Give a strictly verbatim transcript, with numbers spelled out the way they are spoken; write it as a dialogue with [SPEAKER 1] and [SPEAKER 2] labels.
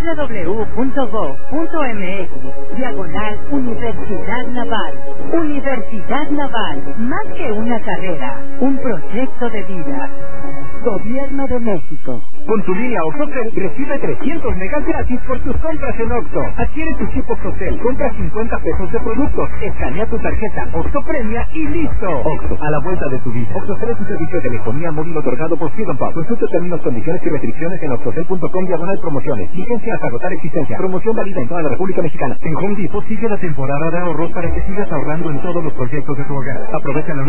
[SPEAKER 1] w w w punto gov punto m x diagonal Universidad Naval. Universidad Naval, más que una carrera, un proyecto de vida. Gobierno de México.
[SPEAKER 2] Con tu línea OXXOCEL recibe trescientos megas gratis por tus compras en Oxxo. Adquiere tu chip OXXOCEL, compra cincuenta pesos de productos, escanea tu tarjeta Oxxo Premia y listo. Oxxo, a la vuelta de tu vida. OXXOCEL es un servicio de telefonía móvil otorgado por Freedom Pub. Consulta términos, condiciones y restricciones en oxxocel punto com diagonal promociones. Vigencia hasta agotar existencia. Promoción válida en toda la República Mexicana. En Home Depot sigue la temporada de ahorros para que sigas ahorrando en todos los proyectos de tu hogar. Aprovecha la